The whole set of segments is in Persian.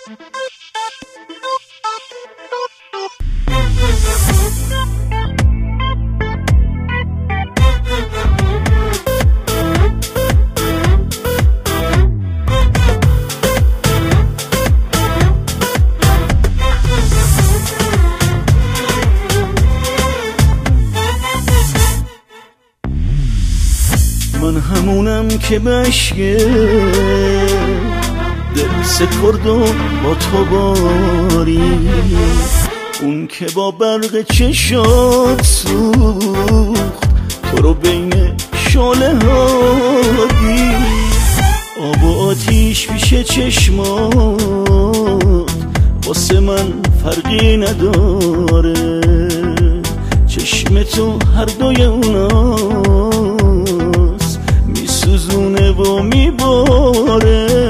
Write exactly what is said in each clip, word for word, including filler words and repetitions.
من همونم که بشگه دل سپرد و با تو باری، اون که با برق چشات سوخت تو رو بین شاله ها دید. آب و آتیش پیش چشمات واسه من فرقی نداره، چشم تو هر دوی اوناست میسوزونه و میباره.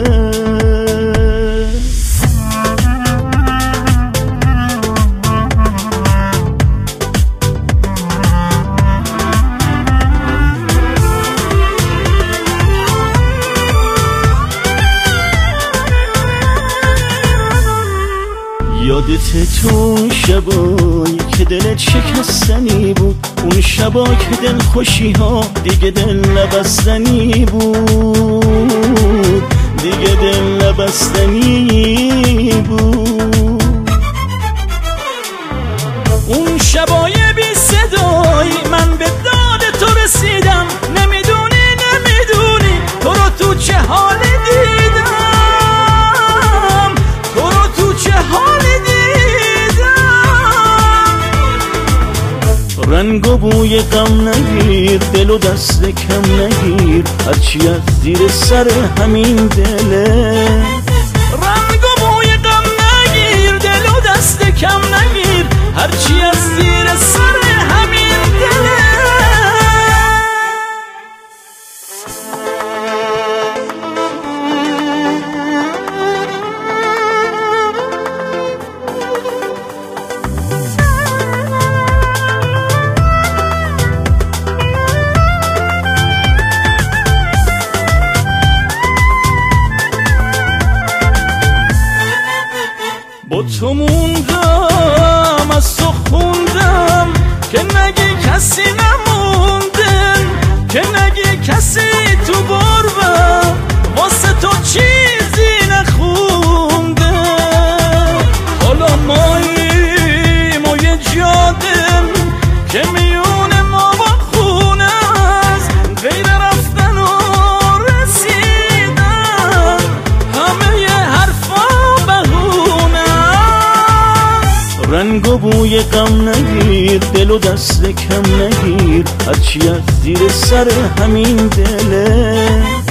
یادت تو شبایی که دلت شکستنی بود، اون شبا که دل خوشی ها دیگه دل نبستنی بود، دیگه دل نبستنی بود. اون شبای بی صدایی من به داد تو رسیدم، نمیدونی نمیدونی تو رو تو چه حالی دیدم، تو رو تو چه حالی رنگ و بوی غم نگیر، دل و دست کم نگیر، هرچی از زیر سر همین دله. رنگ و بوی غم نگیر، دل و دست کم نگیر، هرچی از زیر سر همین دله. با تو موندم از تو خوندم که نگی کسی نمونده، که نگی کسی تو غربت واسه تو چیزی نخونده. حالا ماییم و یه جادم که میونه ما با خونه است، غیر رفتن و رسیدن همه ی حرفا رنگ و بوی غم نگیر، دل و دست کم نگیر، هرچی از زیر سر همین دله.